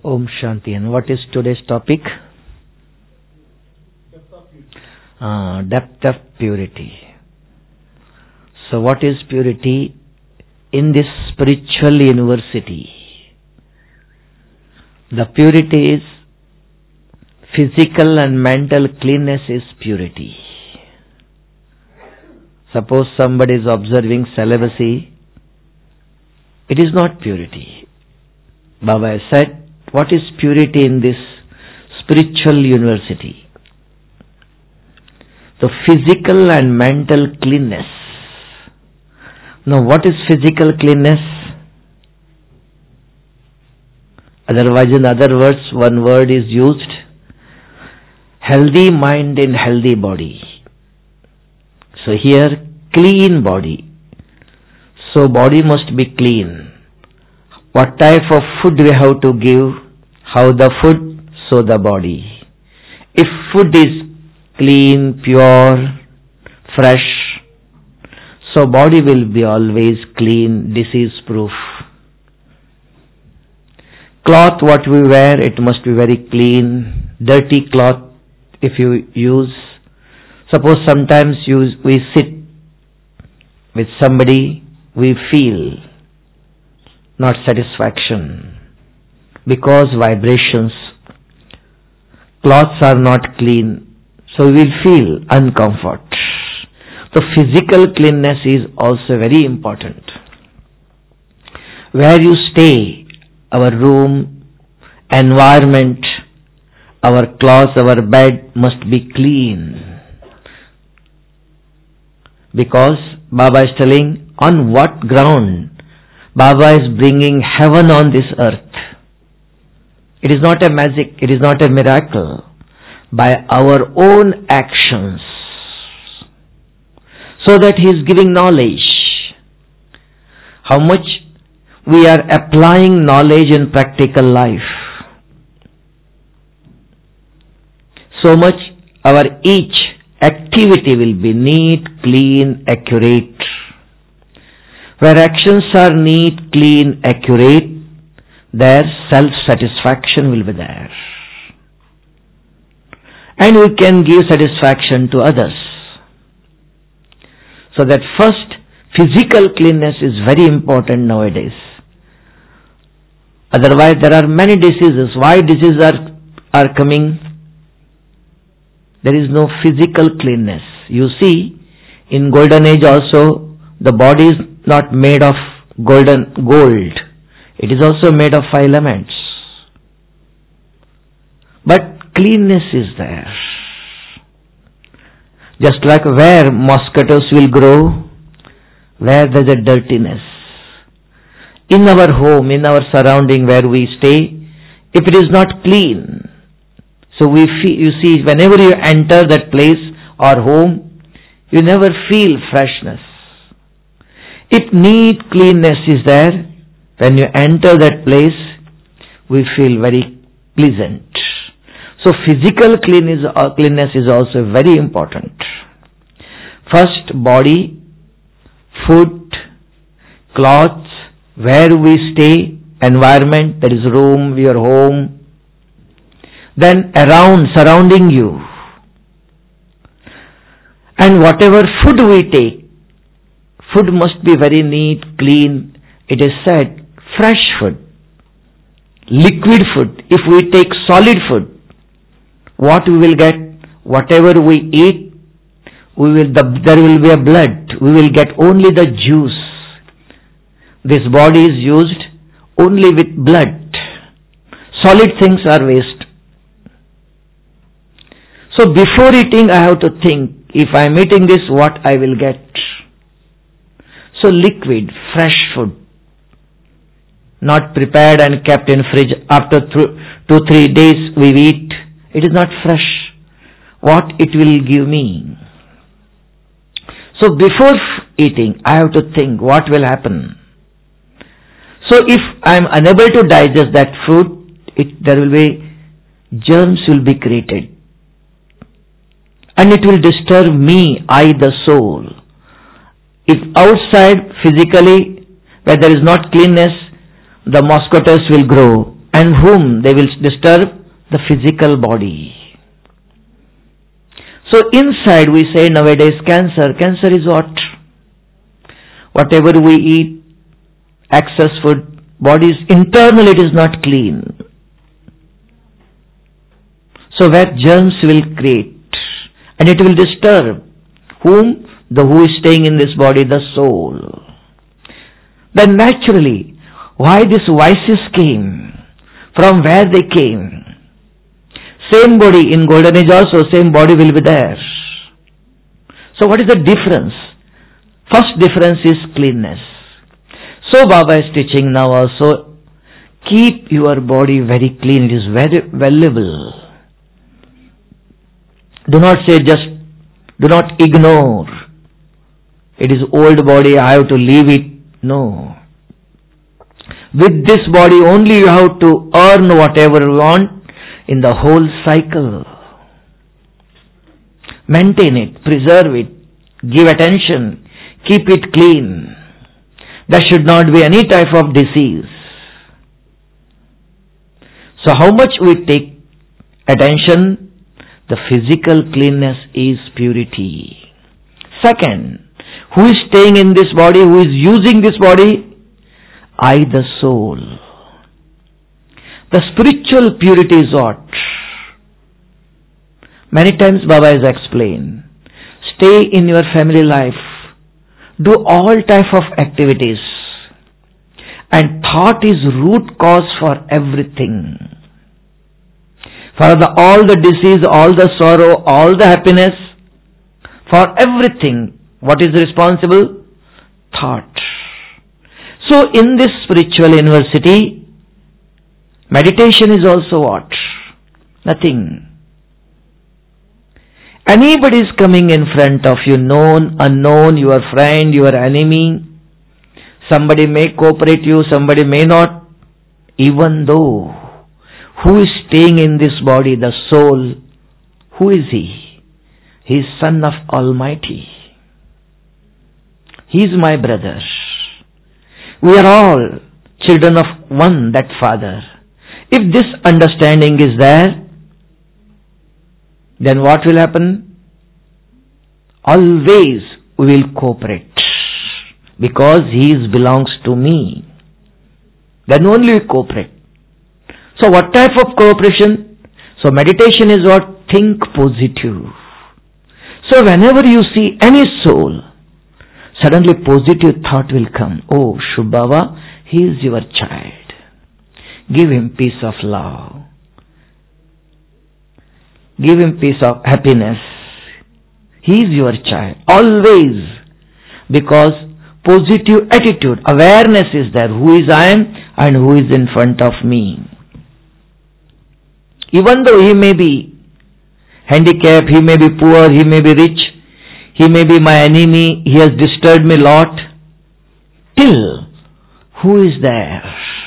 Om Shanti. And what is today's topic? Depth of purity. So what is purity in this spiritual university? The purity is physical and mental cleanness is purity. Suppose somebody is observing celibacy, it is not purity. Baba has said, what is purity in this spiritual university? The physical and mental cleanness. Now what is physical cleanness? Otherwise, in other words, one word is used. Healthy mind in healthy body. So here, clean body. So body must be clean. What type of food we have to give? How the food, so the body. If food is clean, pure, fresh, so body will be always clean, disease-proof. Cloth what we wear, it must be very clean. Dirty cloth if you use. Suppose sometimes we sit with somebody, we feel not satisfaction because vibrations. Clothes are not clean, so we will feel uncomfort. The physical cleanness is also very important. Where you stay, our room, environment, our clothes, our bed must be clean. Because Baba is telling, on what ground Baba is bringing heaven on this earth. It is not a magic, it is not a miracle. By our own actions. So that He is giving knowledge. How much we are applying knowledge in practical life. So much our each activity will be neat, clean, accurate. Where actions are neat, clean, accurate, there self-satisfaction will be there. And we can give satisfaction to others. So that first, physical cleanness is very important nowadays. Otherwise, there are many diseases. Why diseases are coming? There is no physical cleanness. You see, in golden age also, the body is not made of gold. It is also made of 5 elements. But cleanness is there. Just like where mosquitoes will grow, where there is a dirtiness. In our home, in our surrounding where we stay, if it is not clean, so we feel, you see, whenever you enter that place or home, you never feel freshness. If neat cleanness is there, when you enter that place, we feel very pleasant. So physical cleanness is also very important. First, body, food, clothes, where we stay, environment, that is room, your home. Then around, surrounding you. And whatever food we take, food must be very neat, clean. It is said, fresh food, liquid food. If we take solid food, what we will get? Whatever we eat, there will be a blood. We will get only the juice. This body is used only with blood. Solid things are waste. So before eating, I have to think, if I am eating this, what I will get. So liquid, fresh food, not prepared and kept in fridge. After 2-3 days we eat. It is not fresh. What it will give me. So before eating, I have to think what will happen. So if I am unable to digest that food, there will be germs will be created. And it will disturb me, I the soul. If outside physically, where there is not cleanness, the mosquitoes will grow and whom they will disturb? The physical body. So inside we say nowadays cancer. Cancer is what? Whatever we eat, excess food, body is internal, it is not clean. So where germs will create, and it will disturb whom? The who is staying in this body, the soul. Then naturally, why these vices came? From where they came? Same body in golden age also, same body will be there. So what is the difference? First difference is cleanness. So Baba is teaching now also, keep your body very clean. It is very valuable. Do not say just, do not ignore. It is old body, I have to leave it. No. With this body only you have to earn whatever you want in the whole cycle. Maintain it, preserve it, give attention, keep it clean. There should not be any type of disease. So how much we take attention? The physical cleanness is purity. Second, who is staying in this body? Who is using this body? I, the soul. The spiritual purity is what? Many times Baba has explained. Stay in your family life. Do all type of activities. And thought is root cause for everything. For all the disease, all the sorrow, all the happiness, for everything, what is responsible? Thought. So in this spiritual university, meditation is also what? Nothing. Anybody is coming in front of you, known, unknown, your friend, your enemy. Somebody may cooperate you, somebody may not. Even though, who is staying in this body, the soul, who is he? He is Son of Almighty. He is my brother. We are all children of one, that Father. If this understanding is there, then what will happen? Always we will cooperate. Because he belongs to me. Then only we cooperate. So what type of cooperation? So meditation is what? Think positive. So whenever you see any soul, suddenly positive thought will come. Oh, Shubh Baba, he is your child. Give him peace of love. Give him peace of happiness. He is your child. Always. Because positive attitude, awareness is there. Who is I am and who is in front of me. Even though he may be handicapped, he may be poor, he may be rich, he may be my enemy, he has disturbed me a lot. Still, who is there?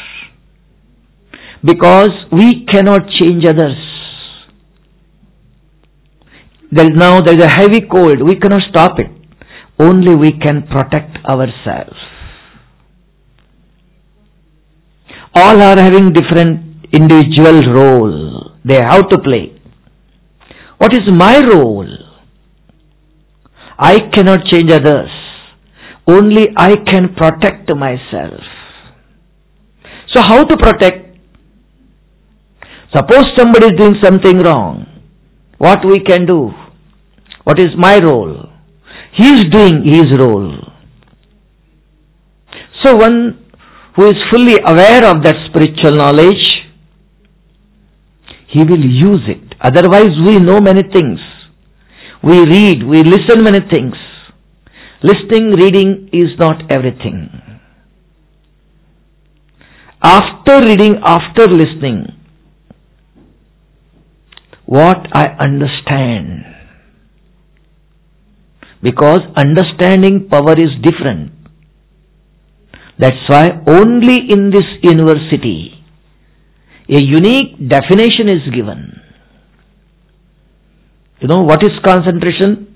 Because we cannot change others. There is a heavy cold, we cannot stop it. Only we can protect ourselves. All are having different individual role. They have to play. What is my role? I cannot change others. Only I can protect myself. So how to protect? Suppose somebody is doing something wrong. What we can do? What is my role? He is doing his role. So one who is fully aware of that spiritual knowledge, he will use it. Otherwise we know many things. We read, we listen many things. Listening, reading is not everything. After reading, after listening, what I understand. Because understanding power is different. That's why only in this university a unique definition is given. You know what is concentration?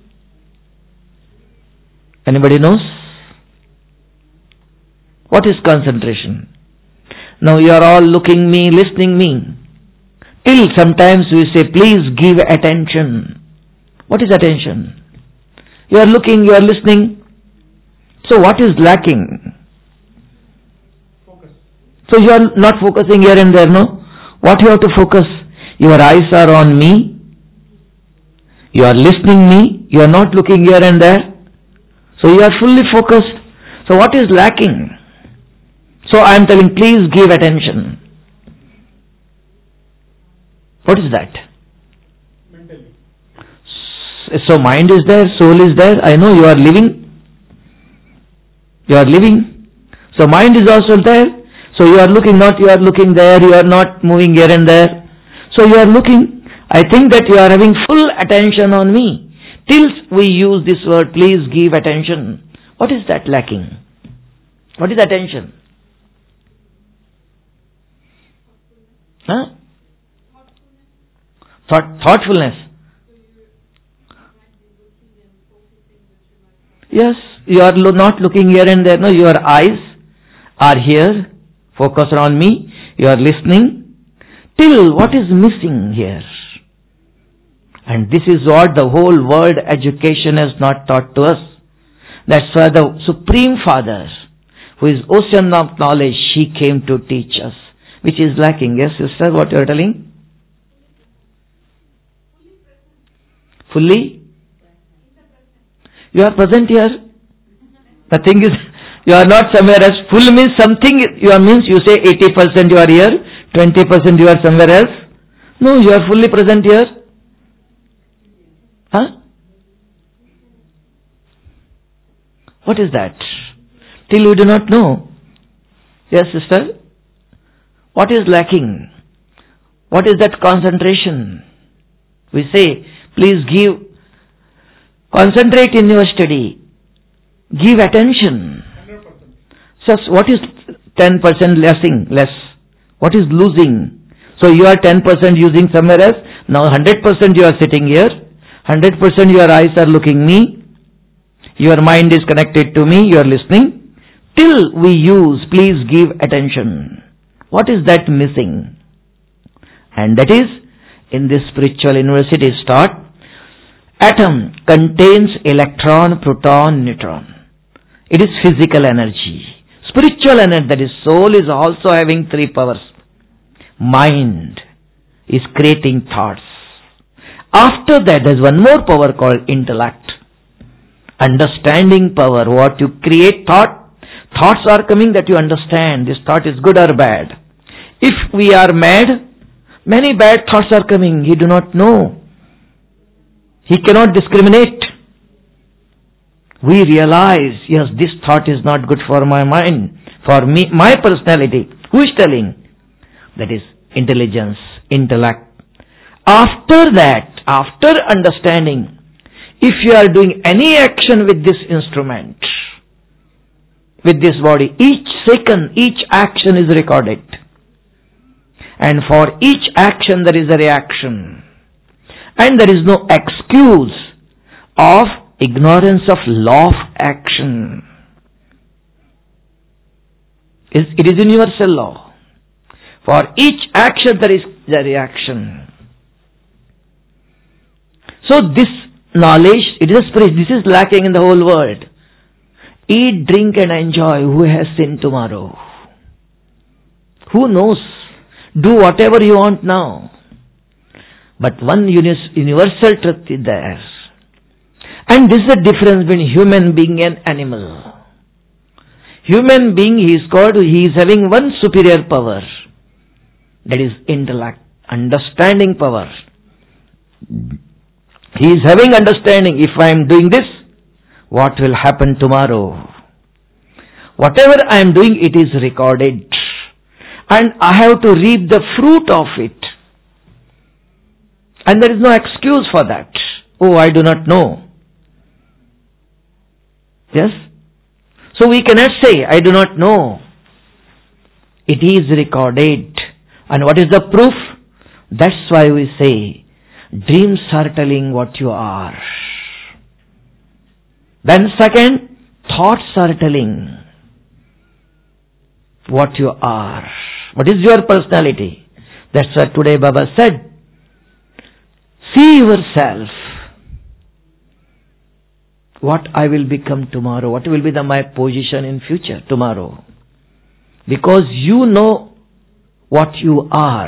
Anybody knows? What is concentration? Now you are all looking me, listening me. Till sometimes we say, please give attention. What is attention? You are looking, you are listening. So what is lacking? Focus. So you are not focusing here and there, no? What you have to focus? Your eyes are on me. You are listening me. You are not looking here and there. So you are fully focused. So what is lacking? So I am telling, please give attention. What is that? Mentally. So mind is there, soul is there. I know you are living. You are living. So mind is also there. So you are looking, not you are looking there. You are not moving here and there. So you are looking. I think that you are having full attention on me. Till we use this word, please give attention. What is that lacking? What is attention? Huh? Thoughtfulness. Yes, you are not looking here and there. No, your eyes are here, focused on me. You are listening. Till what is missing here? And this is what the whole world education has not taught to us. That's why the Supreme Father, who is ocean of knowledge, he came to teach us. Which is lacking. Yes, sister, what you are telling? Fully? You are present here. The thing is, you are not somewhere else. Full means something, means you say 80% you are here, 20% you are somewhere else. No, you are fully present here. Huh? What is that? Till you do not know. Yes, sister? What is lacking? What is that concentration? We say, please concentrate in your study. Give attention. 100%. So what is 10% less? What is losing? So you are 10% using somewhere else. Now 100% you are sitting here. 100% your eyes are looking me. Your mind is connected to me. You are listening. Till we use, please give attention. What is that missing? And that is, in this spiritual university is taught, atom contains electron, proton, neutron. It is physical energy. Spiritual energy, that is soul, is also having three powers. Mind is creating thoughts. After that, there is one more power called intellect. Understanding power. What you create thought. Thoughts are coming that you understand. This thought is good or bad. If we are mad, many bad thoughts are coming. He do not know. He cannot discriminate. We realize, yes, this thought is not good for my mind, for me, my personality. Who is telling? That is intelligence, intellect. After that, after understanding, if you are doing any action with this instrument, with this body, each second, each action is recorded. And for each action there is a reaction. And there is no excuse of ignorance of law of action. It is universal law. For each action there is a reaction. So this knowledge, it is a spirit, this is lacking in the whole world. Eat, drink and enjoy. Who has sin tomorrow? Who knows? Do whatever you want now. But one universal truth is there. And this is the difference between human being and animal. Human being, he is having one superior power. That is intellect, understanding power. He is having understanding. If I am doing this, what will happen tomorrow? Whatever I am doing, it is recorded. And I have to reap the fruit of it. And there is no excuse for that. Oh, I do not know. Yes? So we cannot say, I do not know. It is recorded. And what is the proof? That's why we say, dreams are telling what you are. Then second, thoughts are telling what you are. What is your personality? That's what today Baba said. See yourself. What I will become tomorrow? What will be my position in future tomorrow? Because you know what you are.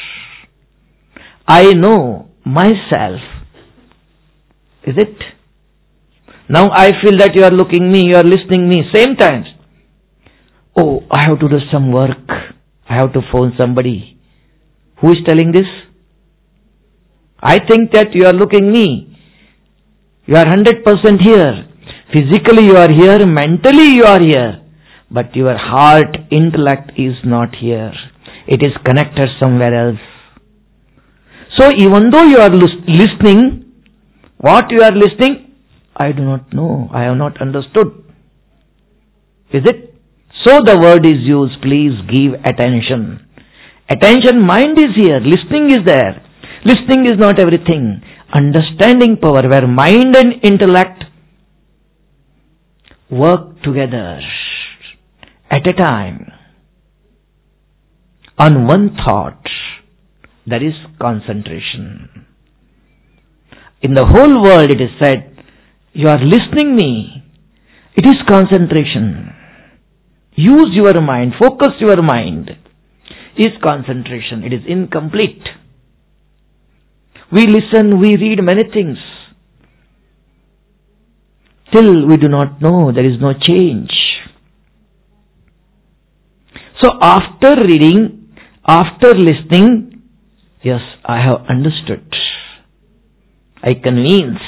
I know myself. Is it? Now I feel that you are looking me, you are listening me, same times. Oh, I have to do some work. I have to phone somebody. Who is telling this? I think that you are looking me. You are 100% here. Physically you are here, mentally you are here. But your heart, intellect is not here. It is connected somewhere else. So even though you are listening, what you are listening, I do not know. I have not understood. Is it? So the word is used. Please give attention. Attention, mind is here. Listening is there. Listening is not everything. Understanding power, where mind and intellect work together at a time on one thought. That is concentration. In the whole world it is said, you are listening me. It is concentration. Use your mind, focus your mind. Is concentration. It is incomplete. We listen, we read many things. Till we do not know, there is no change. So after reading, after listening, yes, I have understood. I convince.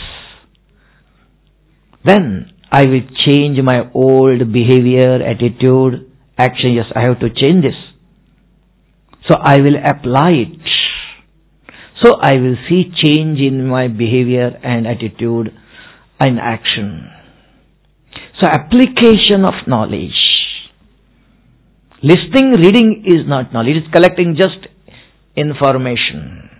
Then I will change my old behavior, attitude, action. Yes, I have to change this. So I will apply it. So I will see change in my behavior and attitude and action. So application of knowledge. Listening, reading is not knowledge. It is collecting just information.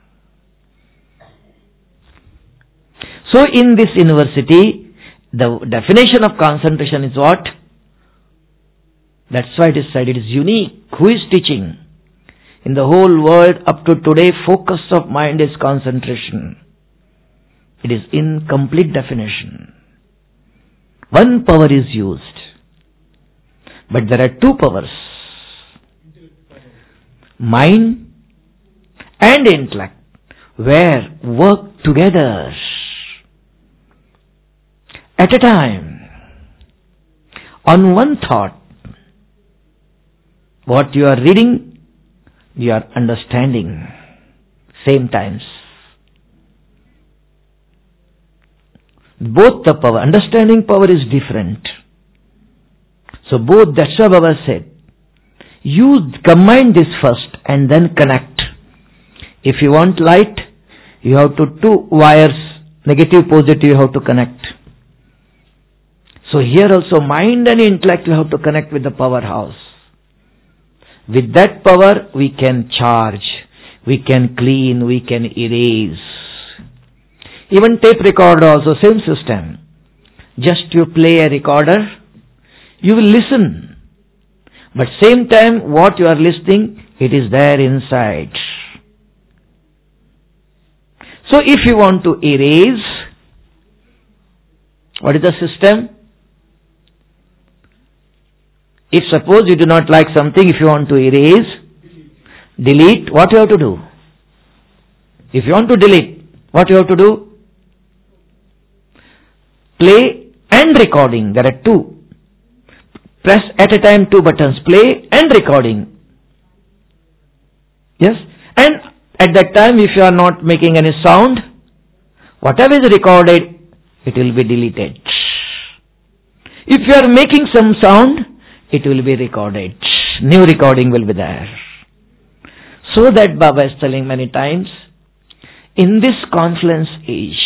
So in this university, the definition of concentration is what? That's why it is said it is unique. Who is teaching? In the whole world up to today, focus of mind is concentration. It is incomplete definition. One power is used. But there are two powers. Mind and intellect, where work together at a time on one thought. What you are reading, you are understanding same times. Both the power, understanding power is different. So both, that's what Baba said. You combine this first and then connect. If you want light, you have to two wires, negative, positive, you have to connect. So here also mind and intellect you have to connect with the powerhouse. With that power we can charge, we can clean, we can erase. Even tape recorder also, same system. Just you play a recorder, you will listen. But same time what you are listening, it is there inside. So if you want to erase, what is the system? If suppose you do not like something, if you want to erase, delete, what you have to do? If you want to delete, what you have to do? Play and recording. There are two. Press at a time two buttons, play and recording. Yes? And at that time, if you are not making any sound, whatever is recorded, it will be deleted. If you are making some sound, it will be recorded. New recording will be there. So that Baba is telling many times, in this confluence age,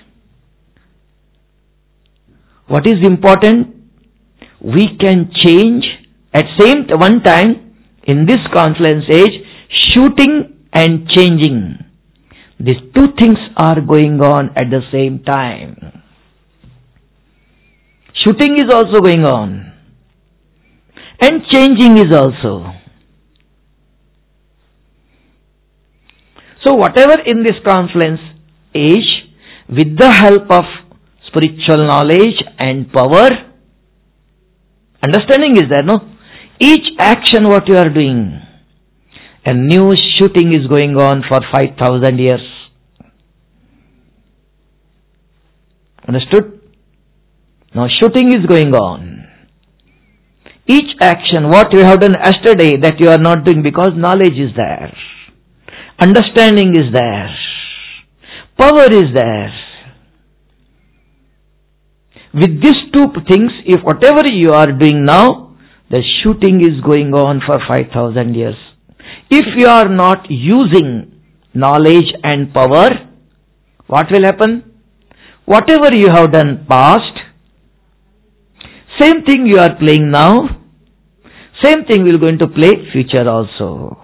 what is important? We can change at same one time, in this confluence age, shooting and changing. These two things are going on at the same time. Shooting is also going on. And changing is also. So whatever in this confluence age, with the help of spiritual knowledge and power, understanding is there, no? Each action what you are doing, a new shooting is going on for 5,000 years. Understood? Now shooting is going on. Each action, what you have done yesterday that you are not doing because knowledge is there. Understanding is there. Power is there. With these two things, if whatever you are doing now, the shooting is going on for 5,000 years. If you are not using knowledge and power, what will happen? Whatever you have done past, same thing you are playing now, same thing will going to play future also.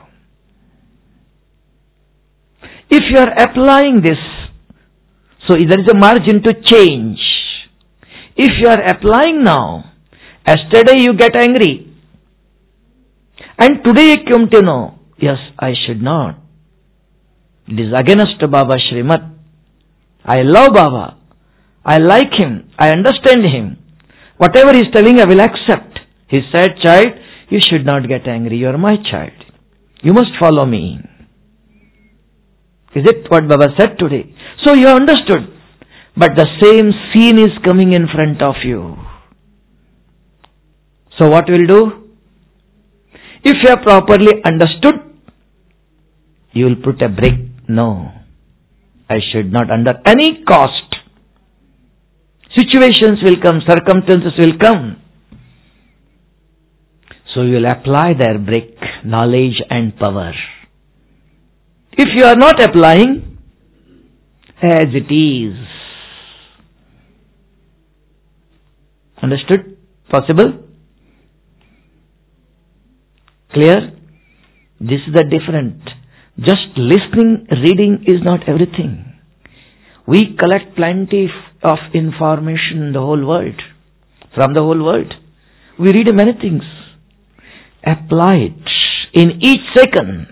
If you are applying this, so there is a margin to change. If you are applying now, yesterday you get angry, and today you come to know, yes, I should not. It is against Baba Srimad. I love Baba. I like him. I understand him. Whatever he is telling, I will accept. He said, child, you should not get angry. You are my child. You must follow me. Is it what Baba said today? So you understood. But the same scene is coming in front of you. So what will do? If you have properly understood, you will put a break. No, I should not under any cost. Situations will come, circumstances will come. So you will apply their break, knowledge and power. If you are not applying, as it is. Understood? Possible? Clear? This is the different. Just listening, reading is not everything. We collect plenty of information in the whole world, from the whole world. We read many things. Apply it in each second.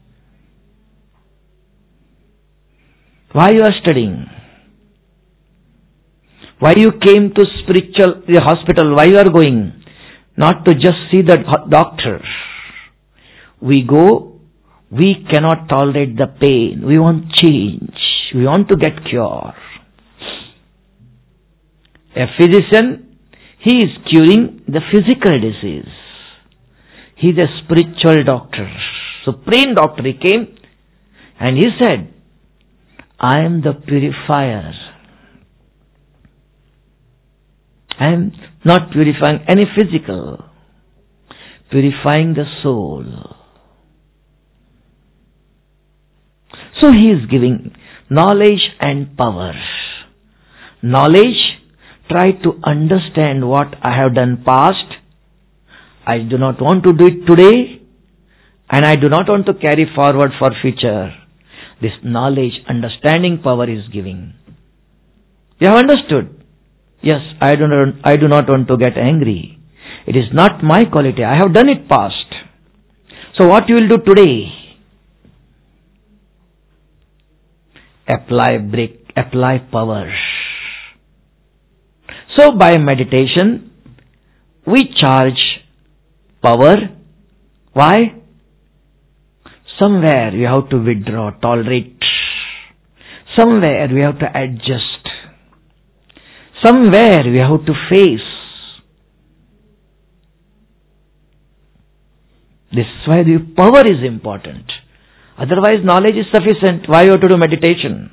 Why you are studying? Why you came to the hospital? Why you are going? Not to just see the doctor. We go, we cannot tolerate the pain. We want change. We want to get cure. A physician, he is curing the physical disease. He is a spiritual doctor. Supreme doctor, he came and he said, I am the purifier. I am not purifying any physical, purifying the soul. So he is giving knowledge and power. Knowledge, try to understand what I have done past. I do not want to do it today, and I do not want to carry forward for future. This knowledge, understanding power is giving. You have understood? Yes, I do not want to get angry. It is not my quality. I have done it past. So what you will do today? Apply break, apply power. So by meditation, we charge power. Why? Somewhere you have to withdraw, tolerate. Somewhere we have to adjust. Somewhere we have to face. This is why the power is important. Otherwise knowledge is sufficient. Why you have to do meditation?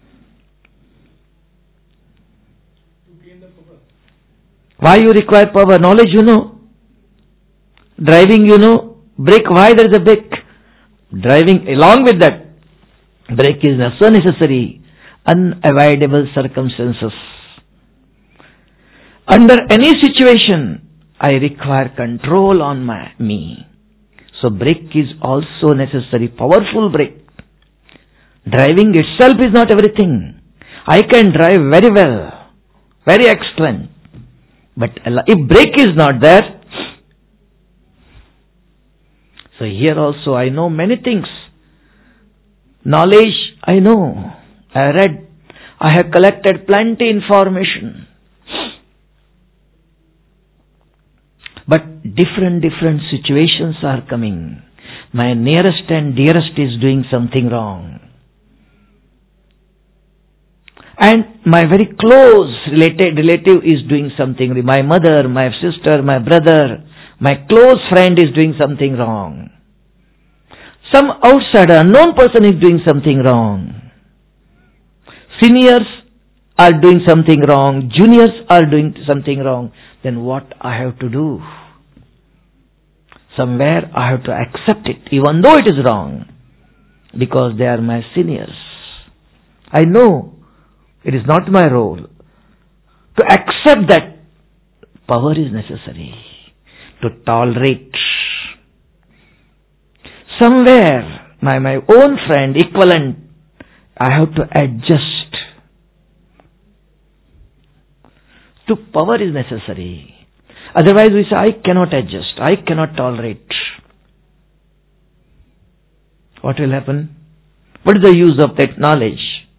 To gain the power. Why you require power? Knowledge you know. Driving you know. Brake, why there is a brake? Driving along with that. Brake is so necessary. Unavoidable circumstances. Under any situation, I require control on me. So brake is also necessary, powerful brake. Driving itself is not everything. I can drive very well, very excellent. But if brake is not there, so here also I know many things. Knowledge, I know. I read. I have collected plenty information. But different situations are coming. My nearest and dearest is doing something wrong. And my very close relative is doing something wrong. My mother, my sister, my brother, my close friend is doing something wrong. Some outsider, unknown person is doing something wrong. Seniors are doing something wrong. Juniors are doing something wrong. Then what I have to do? Somewhere I have to accept it, even though it is wrong, because they are my seniors. I know it is not my role. To accept that power is necessary. To tolerate. Somewhere, my own friend, equivalent, I have to adjust. To power is necessary. Otherwise we say, I cannot adjust, I cannot tolerate. What will happen? What is the use of that knowledge?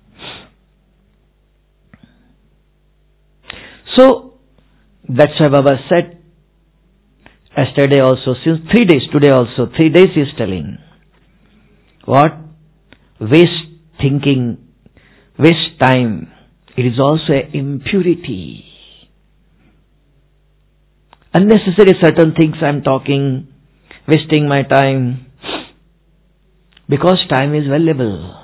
So, that's why Baba said, yesterday also, since 3 days, today also, 3 days he is telling. What? Waste thinking, waste time. It is also an impurity. Unnecessary certain things I am talking, wasting my time, because time is valuable.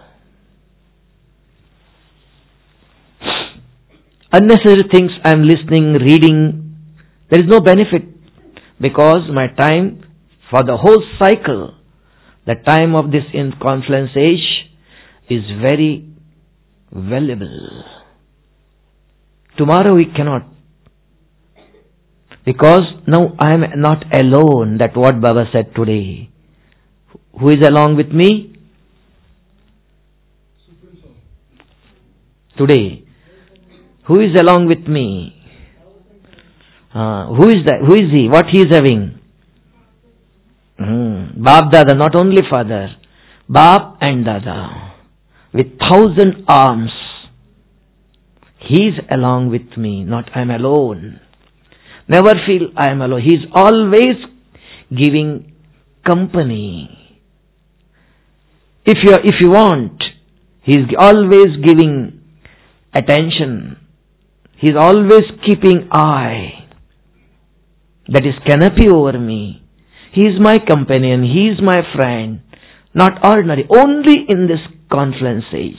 Unnecessary things I am listening, reading, there is no benefit, because my time for the whole cycle, the time of this in confluence age is very valuable. Tomorrow we cannot. Because now I am not alone. That's what Baba said today. Who is along with me? Today. Who is along with me? Who is that? Who is he? What he is having? Bap Dada, not only father. Bap and Dada. With 1,000 arms. He is along with me, not I am alone. Never feel I am alone. He is always giving company. If you want, he is always giving attention. He is always keeping eye. That is canopy over me. He is my companion. He is my friend. Not ordinary. Only in this confluence age.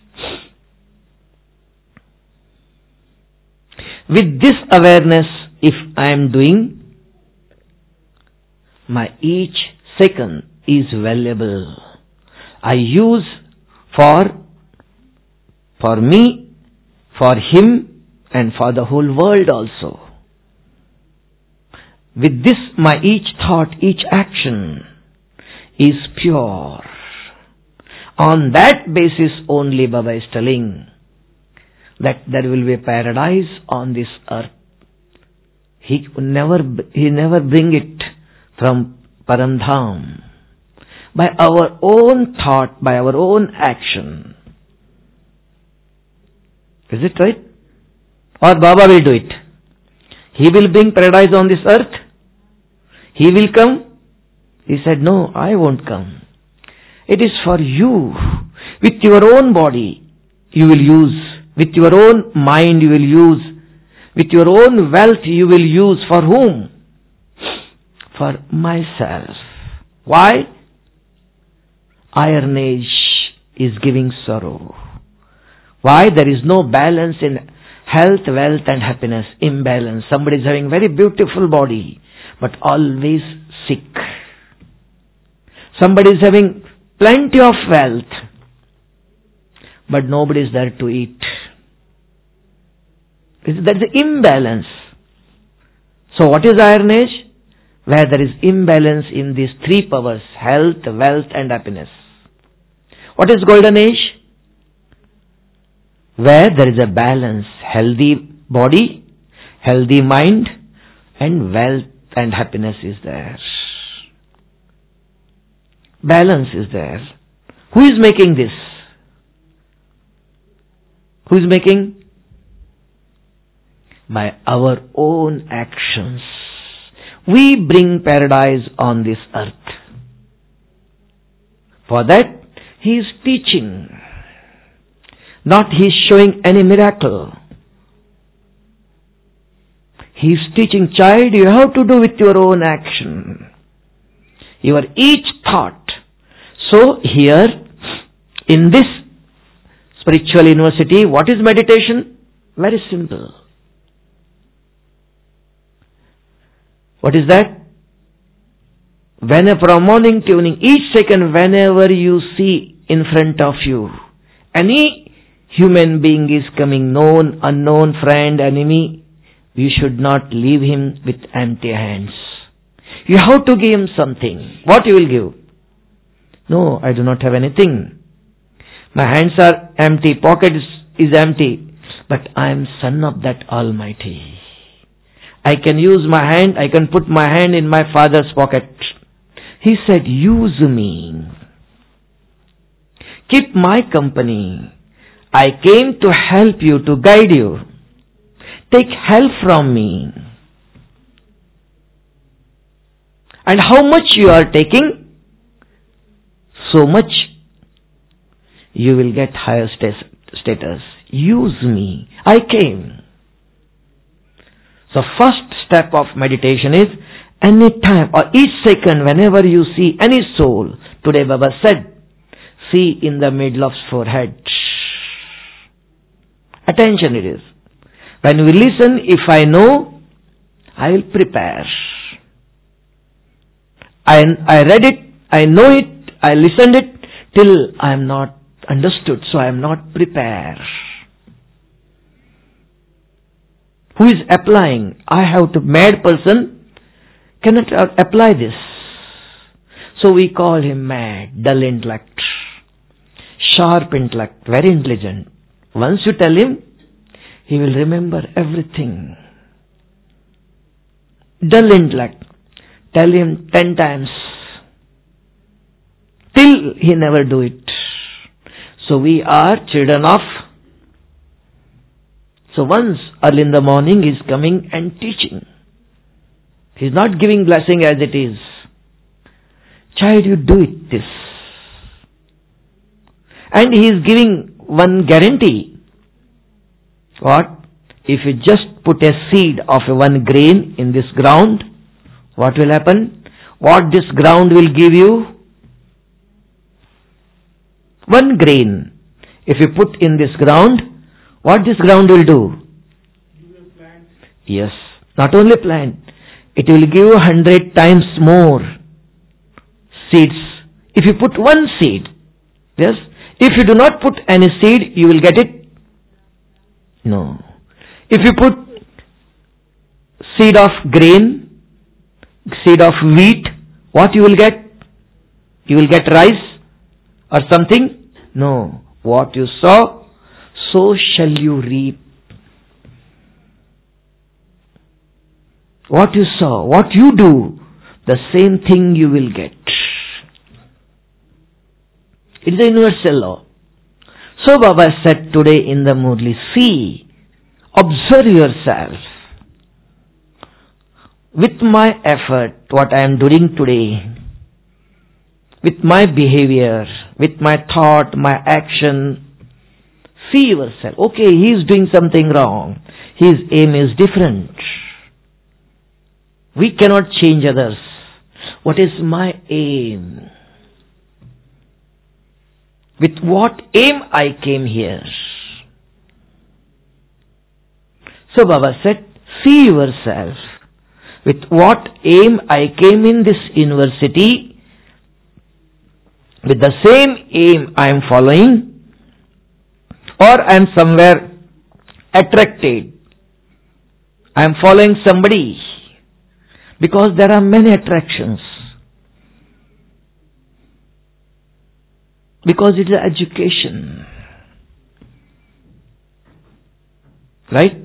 With this awareness, if I am doing, my each second is valuable. I use for me, for him, and for the whole world also. With this, my each thought, each action is pure. On that basis only Baba is telling that there will be a paradise on this earth. He never bring it from Paramdham. By our own thought, by our own action. Is it right? Or Baba will do it? He will bring paradise on this earth? He will come? He said, no, I won't come. It is for you. With your own body, you will use. With your own mind, you will use. With your own wealth, you will use. For whom? For myself. Why? Iron age is giving sorrow. Why? There is no balance in health, wealth and happiness. Imbalance. Somebody is having very beautiful body, but always sick. Somebody is having plenty of wealth, but nobody is there to eat. There is an imbalance. So what is Iron Age? Where there is imbalance in these three powers, health, wealth and happiness. What is Golden Age? Where there is a balance, healthy body, healthy mind and wealth and happiness is there. Balance is there. Who is making this? Who is making? By our own actions. We bring paradise on this earth. For that, He is teaching. Not He is showing any miracle. He is teaching, child, you have to do with your own action. Your each thought. So here, in this spiritual university, what is meditation? Very simple. What is that? From morning to evening, each second, whenever you see in front of you, any human being is coming, known, unknown, friend, enemy, you should not leave him with empty hands. You have to give him something. What you will give? No, I do not have anything. My hands are empty, pocket is empty, but I am son of that Almighty. I can use my hand, I can put my hand in my father's pocket. He said, use me. Keep my company. I came to help you, to guide you. Take help from me. And how much you are taking, so much you will get higher status. Use me. I came. So first step of meditation is, any time or each second, whenever you see any soul, today Baba said, see in the middle of forehead. Attention it is. When we listen, if I know, I will prepare. I read it, I know it, I listened it, till I am not understood, so I am not prepared. Who is applying? I have to, mad person cannot apply this. So we call him mad, dull intellect, sharp intellect, very intelligent. Once you tell him, he will remember everything. Dull intellect, tell him 10 times, till he never do it. So we are children of. So once early in the morning he is coming and teaching. He is not giving blessing as it is. Child, you do it this. And he is giving one guarantee. What? If you just put a seed of one grain in this ground, what will happen? What this ground will give you? One grain. If you put in this ground, what this ground will do? Yes. Not only plant. It will give 100 times more seeds. If you put one seed. Yes. If you do not put any seed, you will get it? No. If you put seed of grain, seed of wheat, what you will get? You will get rice or something? No. What you sow, so shall you reap. What you sow, what you do, the same thing you will get. It is a universal law. So Baba said today in the Murli, see, observe yourself. With my effort, what I am doing today, with my behavior, with my thought, my action, see yourself. Okay, he is doing something wrong. His aim is different. We cannot change others. What is my aim? With what aim I came here? So Baba said, see yourself. With what aim I came in this university, with the same aim I am following, or I am somewhere attracted. I am following somebody. Because there are many attractions. Because it is education. Right?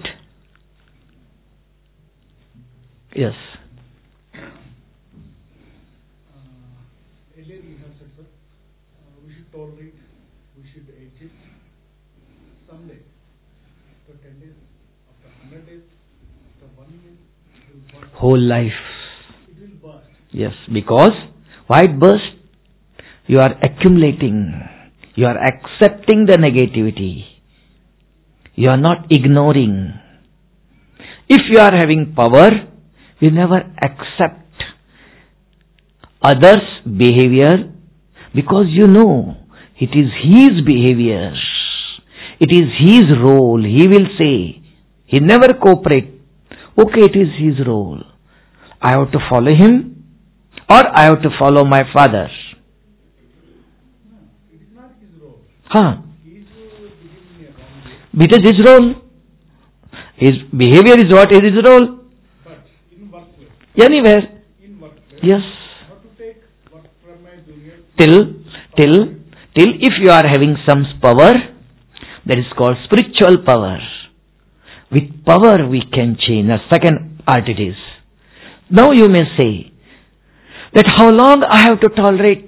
Yes. Earlier you have said, sir, we should tolerate, we should exit someday. After 10 days, after 100 days, after 1 year, it will burst. Whole life. It will burst. Yes, because why it burst? You are accumulating. You are accepting the negativity. You are not ignoring. If you are having power, you never accept others' behavior because you know it is his behavior. It is his role. He will say. He never cooperate. Okay, it is his role. I have to follow him or I have to follow my father. No, it is not his role. Huh? He is behaving a wrong way. It is his role. His behavior is what is his role. But in workplace, Anywhere. in workplace, Yes. how to take work from my junior. Till if you are having some power, that is called spiritual power. With power we can change. The second art it is. Now you may say that how long I have to tolerate?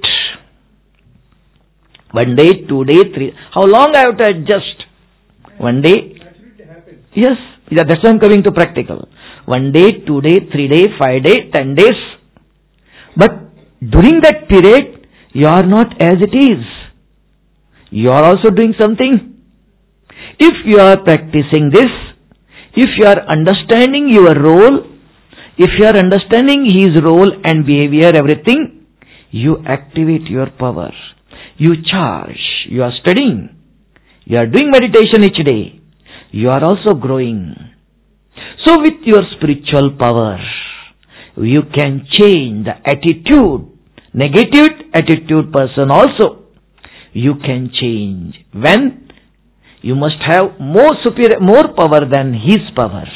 1 day, 2 days, 3. How long I have to adjust? 1 day. Naturally it happens. Yes, that's why I am coming to practical. 1 day, 2 day, 3 day, 5 day, 10 days. But during that period, you are not as it is. You are also doing something. If you are practicing this, if you are understanding your role, if you are understanding his role and behavior, everything, you activate your power. You charge. You are studying. You are doing meditation each day. You are also growing. So with your spiritual power, you can change the attitude. Negative attitude person also, you can change. When? You must have more power than his power.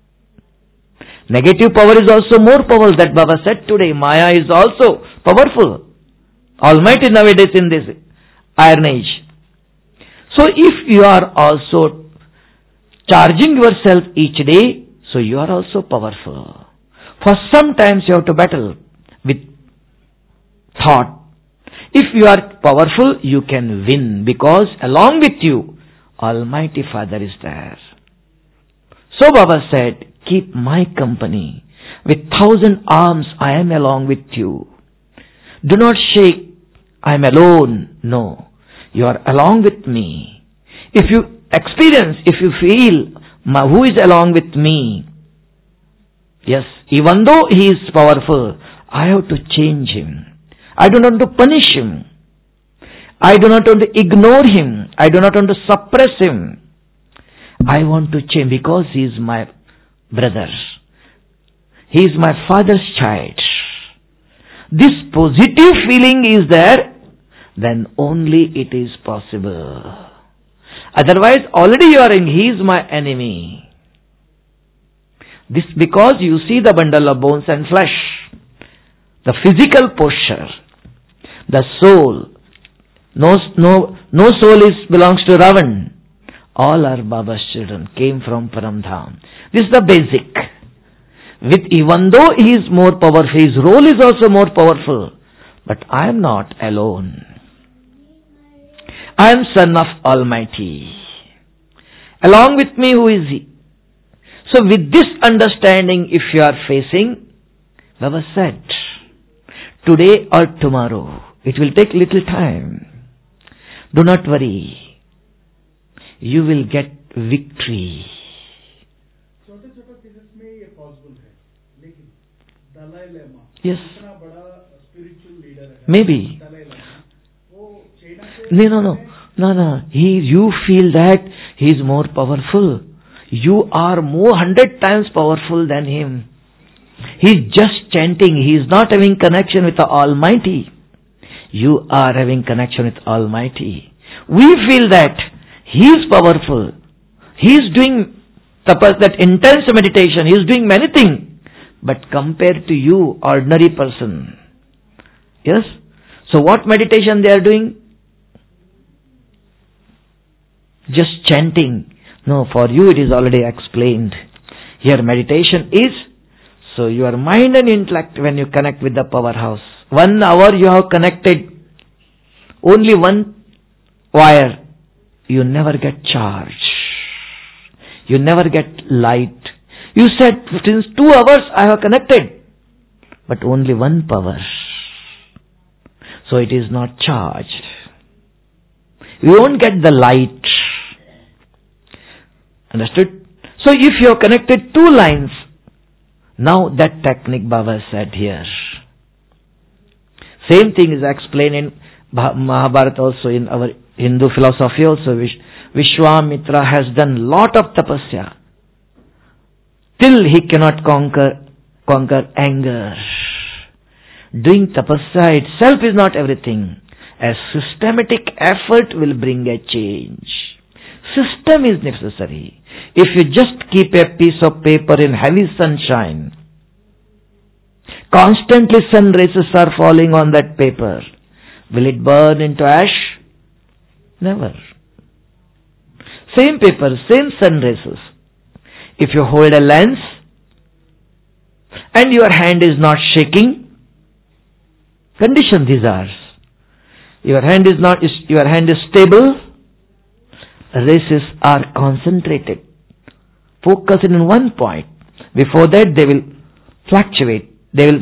Negative power is also more powerful. That Baba said today, Maya is also powerful. Almighty nowadays in this iron age. So if you are also charging yourself each day, so you are also powerful. For sometimes you have to battle with thought. If you are powerful, you can win because along with you, Almighty Father is there. So Baba said, keep my company. With 1,000 arms I am along with you. Do not shake, I am alone. No, you are along with me. If you experience, if you feel, who is along with me? Yes, even though he is powerful, I have to change him. I do not want to punish him. I do not want to ignore him. I do not want to suppress him. I want to change because he is my brother. He is my father's child. This positive feeling is there, then only it is possible. Otherwise, already you are in, he is my enemy. This because you see the bundle of bones and flesh, the physical posture, the soul. No soul belongs to Ravan. All are Baba's children, came from Paramdham. This is the basic. With even though he is more powerful, his role is also more powerful. But I am not alone. I am son of Almighty. Along with me, who is he? So with this understanding, if you are facing, Baba said, today or tomorrow, it will take little time. Do not worry. You will get victory. छोटे-छोटे cases में ये possible है, लेकिन Dalai Lama Yes. इतना बड़ा spiritual leader है. Maybe. Dalai Lama वो China के No. You feel that he is more powerful. You are more 100 times powerful than him. He is just chanting. He is not having connection with the Almighty. You are having connection with Almighty. We feel that he is powerful. He is doing that intense meditation. He is doing many things. But compared to you, ordinary person. Yes? So what meditation they are doing? Just chanting. No, for you it is already explained. Here meditation is, so your mind and intellect when you connect with the powerhouse. 1 hour you have connected. only one wire, you never get charge. You never get light. You said, since 2 hours I have connected, but only one power. So it is not charged. You won't get the light. Understood? So if you have connected 2 lines, now that technique Baba said here. Same thing is explained in Mahabharata also, in our Hindu philosophy also. Vishwamitra has done lot of tapasya. Till he cannot conquer anger. Doing tapasya itself is not everything. A systematic effort will bring a change. System is necessary. If you just keep a piece of paper in heavy sunshine, constantly sun rays are falling on that paper, will it burn into ash? Never. Same paper, same sun rays. If you hold a lens and your hand is not shaking, condition these are. Your hand is stable, rays are concentrated, focused in one point. Before that they will fluctuate. They will,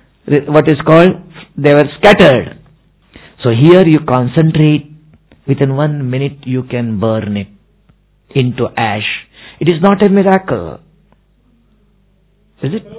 they were scattered. So here you concentrate, within 1 minute you can burn it into ash. It is not a miracle. Is it?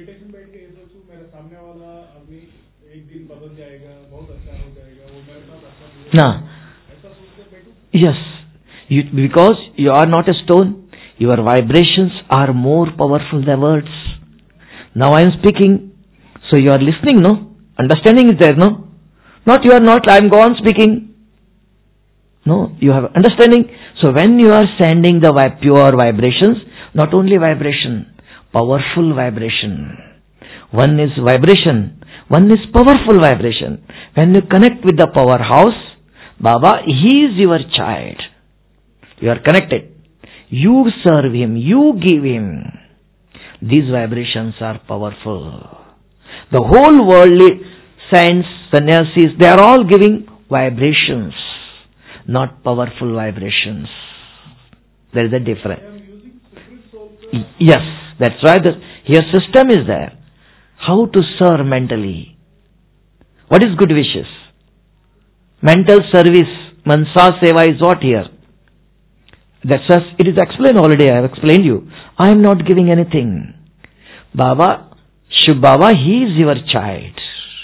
No. Yes. Because you are not a stone, your vibrations are more powerful than words. Now I am speaking, so you are listening, no? Understanding is there, no? Not you are not, I am go on speaking. No, you have understanding. So when you are sending the pure vibrations, not only vibration, powerful vibration. One is vibration, one is powerful vibration. When you connect with the powerhouse, Baba, he is your child. You are connected. You serve him, you give him. These vibrations are powerful. The whole worldly saints, sannyasis, they are all giving vibrations, not powerful vibrations. There is a difference. Yes, that's why here system is there. How to serve mentally. What is good wishes? Mental service, mansa seva is what here? That's just, it is explained already, I have explained you. I am not giving anything. Baba, Shiv Baba, he is your child.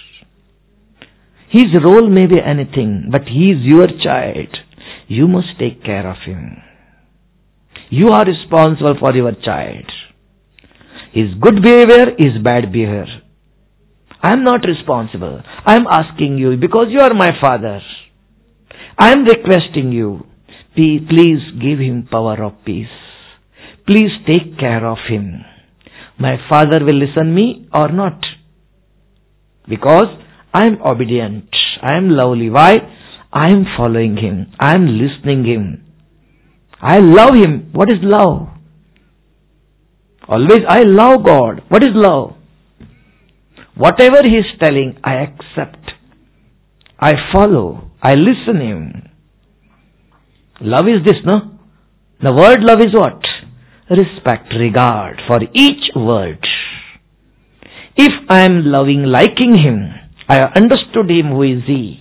His role may be anything, but he is your child. You must take care of him. You are responsible for your child. His good behavior is bad behavior. I am not responsible. I am asking you because you are my father. I am requesting you. Please give him power of peace. Please take care of him. My father will listen me or not. Because I am obedient. I am lovely. Why? I am following him. I am listening him. I love him. What is love? Always I love God. What is love? Whatever he is telling, I accept. I follow. I listen him. Love is this, no? The word love is what? Respect, regard for each word. If I am loving, liking him, I have understood him, who is he.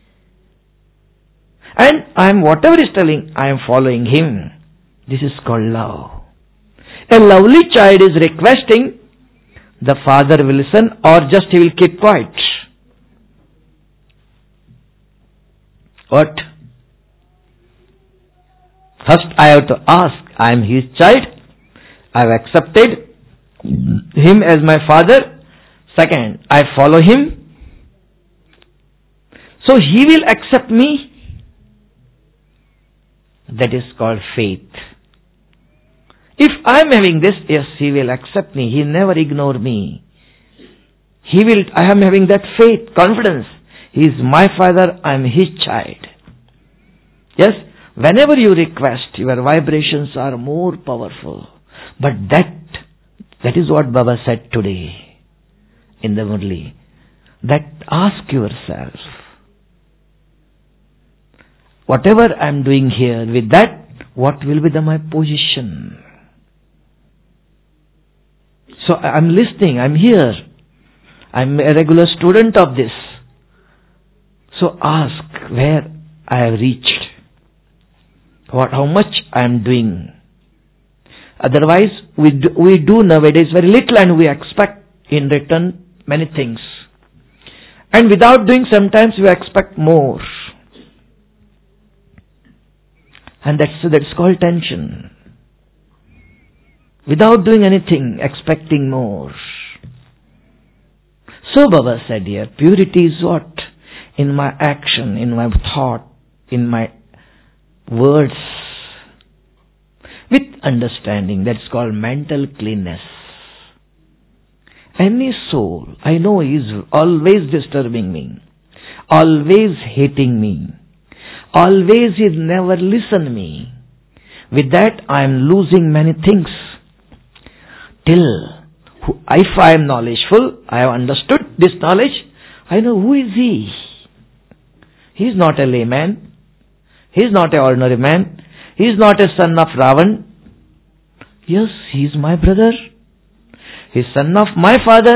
And I am, whatever he is telling, I am following him. This is called love. A lovely child is requesting, the father will listen or just he will keep quiet. What? First I have to ask, I am his child. I have accepted him as my father. Second, I follow him. So he will accept me. That is called faith. If I am having this, yes, he will accept me. He will never ignore me. I am having that faith, confidence. He is my father, I am his child. Yes, whenever you request, your vibrations are more powerful. But that is what Baba said today in the Murli. That ask yourself, whatever I am doing here, with that, what will be my position? So I am listening, I am here. I am a regular student of this. So ask where I have reached. How much I am doing. Otherwise, we do nowadays very little and we expect in return many things. And without doing, sometimes we expect more. And that's called tension. Without doing anything, expecting more. So Baba said here, purity is what? In my action, in my thought, in my words. With understanding, that's called mental cleanness. Any soul, I know is always disturbing me, always hating me, always is never listen me. With that I am losing many things. Till, if I am knowledgeful, I have understood this knowledge, I know who is he. He is not a layman. He is not an ordinary man. He is not a son of Ravan. Yes, he is my brother. He is son of my father.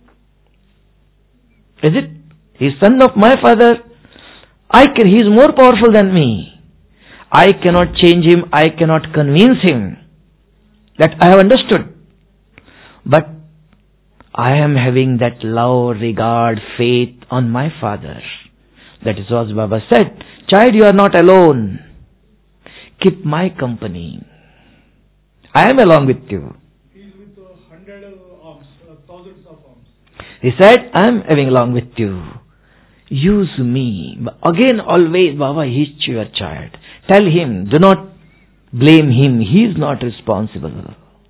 Is it? He is son of my father. He is more powerful than me. I cannot change him. I cannot convince him. That I have understood. But I am having that love, regard, faith on my father. That is what Baba said. Child, you are not alone. Keep my company. I am along with you. He is with 100 arms, thousands of arms. He said, I am having along with you. Use me. Again, always, Baba, he is your child. Tell him, do not blame him. He is not responsible.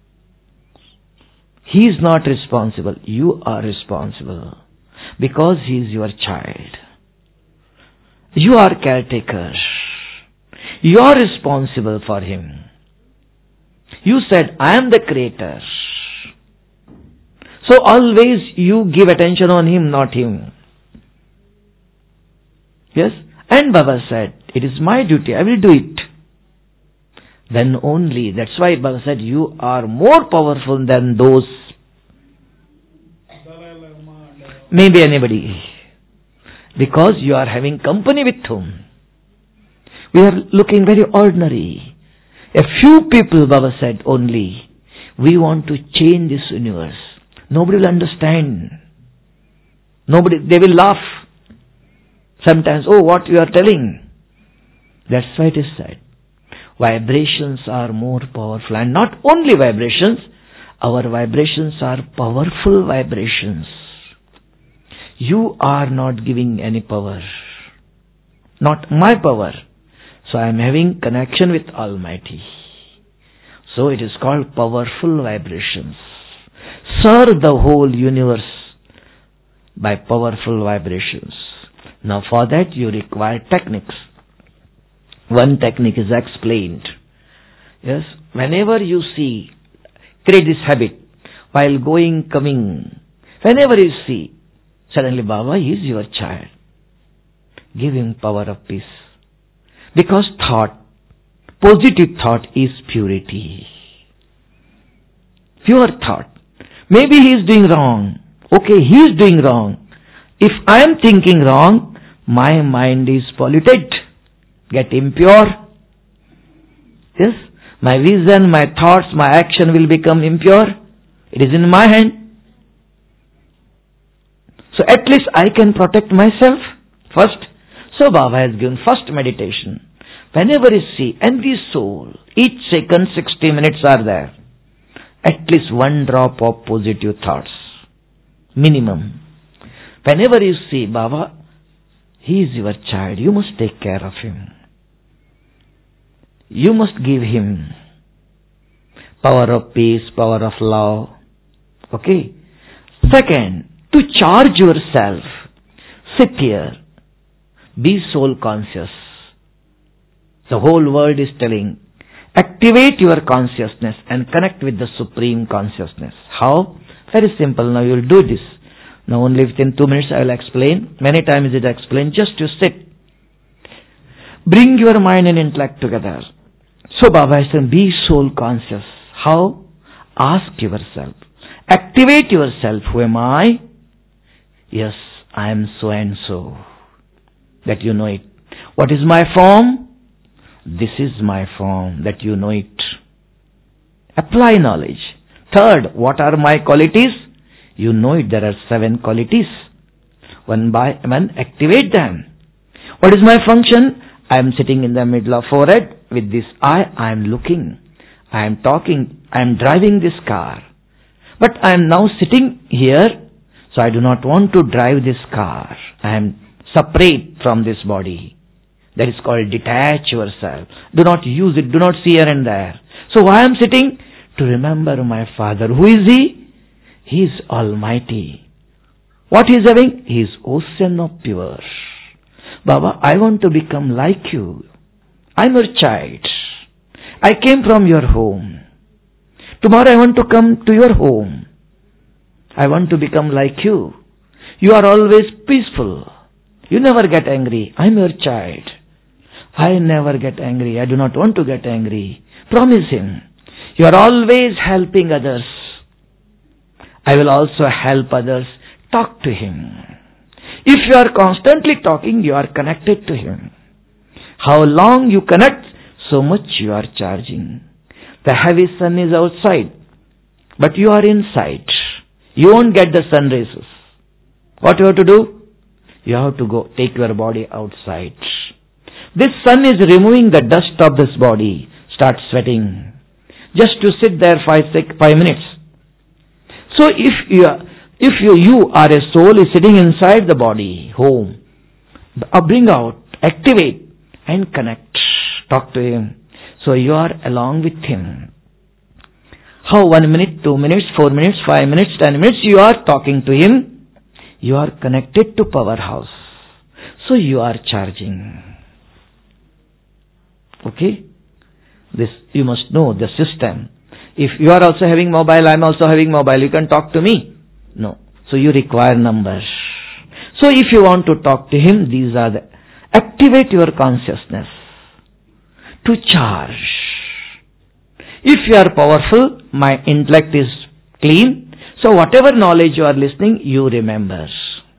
He is not responsible. You are responsible. Because he is your child. You are caretaker. You are responsible for him. You said, I am the creator. So always you give attention on him, not him. Yes? And Baba said, it is my duty, I will do it. Then only, that's why Baba said, you are more powerful than those. Maybe anybody. Because you are having company with whom? We are looking very ordinary. A few people, Baba said, only. We want to change this universe. Nobody will understand. They will laugh. Sometimes, oh, what you are telling. That's why it is said. Vibrations are more powerful. And not only vibrations, our vibrations are powerful vibrations. You are not giving any power. Not my power. So I am having connection with Almighty. So it is called powerful vibrations. Serve the whole universe by powerful vibrations. Now for that you require techniques. One technique is explained. Yes, whenever you see, create this habit, while going, coming, whenever you see, suddenly Baba is your child. Give him power of peace. Because thought, positive thought is purity. Pure thought. Maybe he is doing wrong. Okay, he is doing wrong. If I am thinking wrong, my mind is polluted. Get impure. Yes, my vision, my thoughts, my action will become impure. It is in my hand. So at least I can protect myself first. So Baba has given first meditation. Whenever you see, and the soul, each second 60 minutes are there. At least one drop of positive thoughts. Minimum. Whenever you see, Baba, he is your child. You must take care of him. You must give him power of peace, power of love. Okay. Second, to charge yourself, sit here. Be soul conscious. The whole world is telling, activate your consciousness and connect with the Supreme Consciousness. How? Very simple. Now you will do this. Now only within 2 minutes I will explain. Many times it explained. Just to sit. Bring your mind and intellect together. So Baba is saying, be soul conscious. How? Ask yourself. Activate yourself. Who am I? Yes, I am so and so. That you know it. What is my form? This is my form. That you know it. Apply knowledge. Third, what are my qualities? You know it. There are 7 qualities. One by one, activate them. What is my function? I am sitting in the middle of forehead with this eye. I am looking. I am talking. I am driving this car. But I am now sitting here, so I do not want to drive this car. I am separate from this body. That is called detach yourself. Do not use it. Do not see here and there. So why I am sitting? To remember my Father. Who is He? He is Almighty. What He is having? He is ocean of pure. Baba, I want to become like you. I am your child. I came from your home. Tomorrow I want to come to your home. I want to become like you. You are always peaceful. You never get angry. I am your child. I never get angry. I do not want to get angry. Promise Him. You are always helping others. I will also help others. Talk to Him. If you are constantly talking, you are connected to Him. How long you connect, so much you are charging. The heavy sun is outside, but you are inside. You won't get the sun rays. What you have to do? You have to go take your body outside. This sun is removing the dust of this body. Start sweating. Just to sit there 5 minutes. So if you are a soul is sitting inside the body, home, bring out, activate and connect. Talk to Him. So you are along with Him. How 1 minute, 2 minutes, 4 minutes, 5 minutes, 10 minutes you are talking to Him. You are connected to powerhouse. So you are charging. Okay? This you must know the system. If you are also having mobile, I am also having mobile. You can talk to me. No. So you require numbers. So if you want to talk to Him, these are the... Activate your consciousness to charge. If you are powerful, my intellect is clean. So whatever knowledge you are listening, you remember.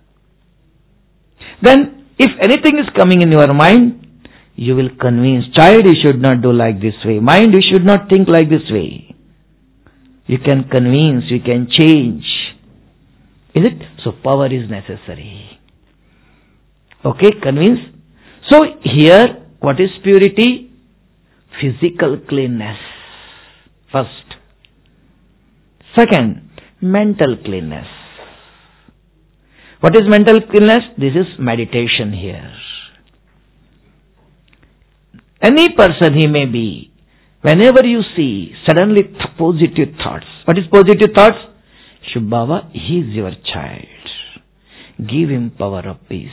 Then if anything is coming in your mind, you will convince, child, you should not do like this way. Mind, you should not think like this way. You can convince, you can change. Is it? So power is necessary. Okay, convince. So here, what is purity? Physical cleanness. First. Second, mental cleanness. What is mental cleanness? This is meditation here. Any person he may be, whenever you see suddenly positive thoughts. What is positive thoughts? Shubh Baba, he is your child. Give him power of peace.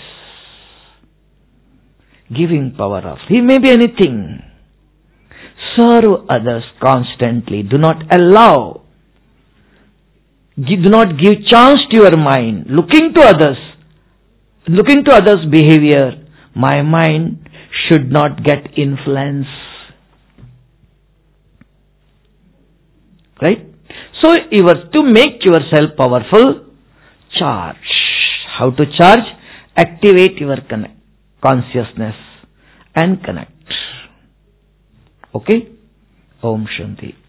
Give him power of... He may be anything. Serve others constantly. Do not allow. Do not give chance to your mind. Looking to others' behavior. My mind should not get influence. Right? So you are to make yourself powerful, charge. How to charge? Activate your consciousness and connect. Okay? Om Shanti.